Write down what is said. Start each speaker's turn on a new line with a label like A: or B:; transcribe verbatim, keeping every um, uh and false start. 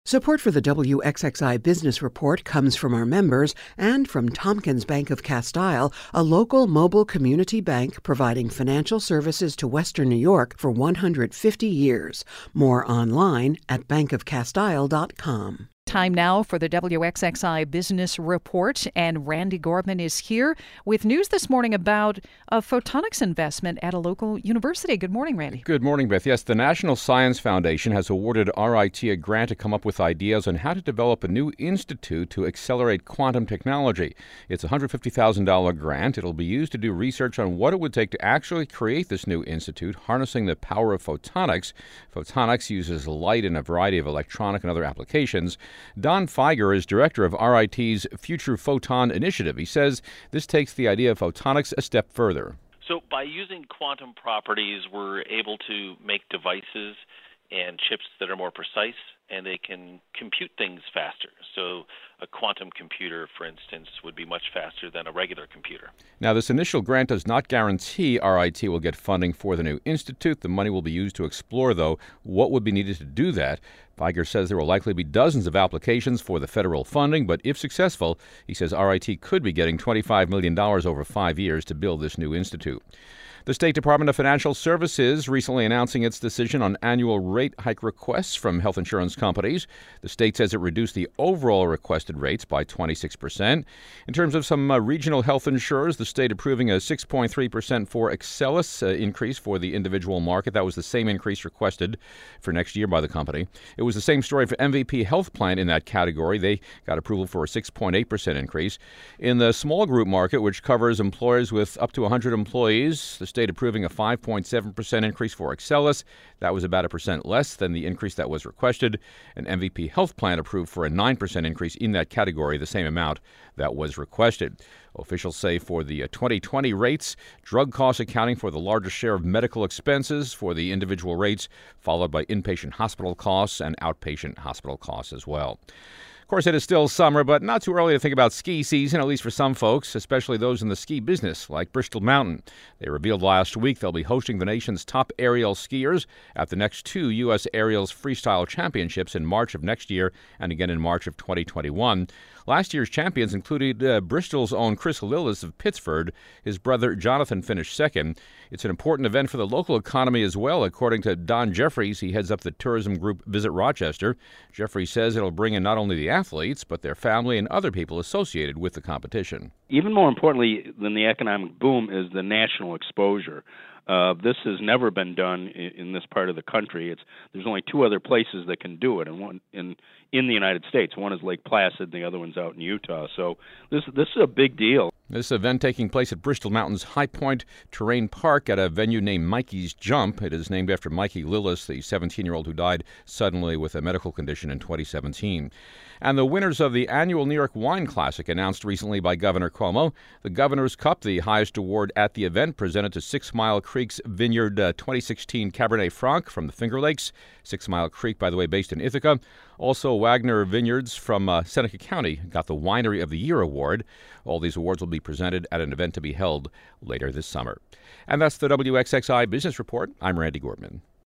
A: Support for the W X X I Business Report comes from our members and from Tompkins Bank of Castile, a local mobile community bank providing financial services to Western New York for one hundred fifty years. More online at bank of castile dot com.
B: Time now for the W X X I Business Report, and Randy Gorman is here with news this morning about a photonics investment at a local university. Good morning, Randy.
C: Good morning, Beth. Yes, the National Science Foundation has awarded R I T a grant to come up with ideas on how to develop a new institute to accelerate quantum technology. It's a one hundred fifty thousand dollars grant. It'll be used to do research on what it would take to actually create this new institute, harnessing the power of photonics. Photonics uses light in a variety of electronic and other applications. Don Feiger is director of R I T's Future Photon Initiative. He says this takes the idea of photonics a step further.
D: So by using quantum properties, we're able to make devices and chips that are more precise, and they can compute things faster. So a quantum computer, for instance, would be much faster than a regular computer.
C: Now, this initial grant does not guarantee R I T will get funding for the new institute. The money will be used to explore, though, what would be needed to do that. Feiger says there will likely be dozens of applications for the federal funding, but if successful, he says R I T could be getting twenty-five million dollars over five years to build this new institute. The State Department of Financial Services recently announcing its decision on annual rate hike requests from health insurance companies. The state says it reduced the overall requested rates by twenty-six percent. In terms of some uh, regional health insurers, the state approving a six point three percent for Excelis uh, increase for the individual market. That was the same increase requested for next year by the company. It was the same story for M V P Health Plan in that category. They got approval for a six point eight percent increase. In the small group market, which covers employers with up to one hundred employees, the state approving a five point seven percent increase for Excelis. That was about a percent less than the increase that was requested. An M V P Health Plan approved for a nine percent increase in that category, the same amount that was requested. Officials say for the twenty twenty rates, drug costs accounting for the largest share of medical expenses for the individual rates, followed by inpatient hospital costs and outpatient hospital costs as well. Of course, it is still summer, but not too early to think about ski season, at least for some folks, especially those in the ski business, like Bristol Mountain. They revealed last week they'll be hosting the nation's top aerial skiers at the next two U S Aerials Freestyle Championships in March of next year and again in March of twenty twenty-one. Last year's champions included uh, Bristol's own Chris Lillis of Pittsford. His brother Jonathan finished second. It's an important event for the local economy as well, according to Don Jeffries. He heads up the tourism group Visit Rochester. Jeffries says it'll bring in not only the athletes, but their family and other people associated with the competition.
E: Even more importantly than the economic boom is the national exposure. Uh, this has never been done in, in this part of the country. It's there's only two other places that can do it, and one in in the United States. One is Lake Placid, and the other one's out in Utah. So this this is a big deal.
C: This event taking place at Bristol Mountain's High Point Terrain Park at a venue named Mikey's Jump. It is named after Mikey Lillis, the seventeen-year-old who died suddenly with a medical condition in twenty seventeen. And the winners of the annual New York Wine Classic announced recently by Governor Cuomo. The Governor's Cup, the highest award at the event, presented to Six Mile Creek's Vineyard uh, twenty sixteen Cabernet Franc from the Finger Lakes. Six Mile Creek, by the way, based in Ithaca. Also, Wagner Vineyards from uh, Seneca County got the Winery of the Year award. All these awards will be presented at an event to be held later this summer. And that's the W X X I Business Report. I'm Randy Gorman.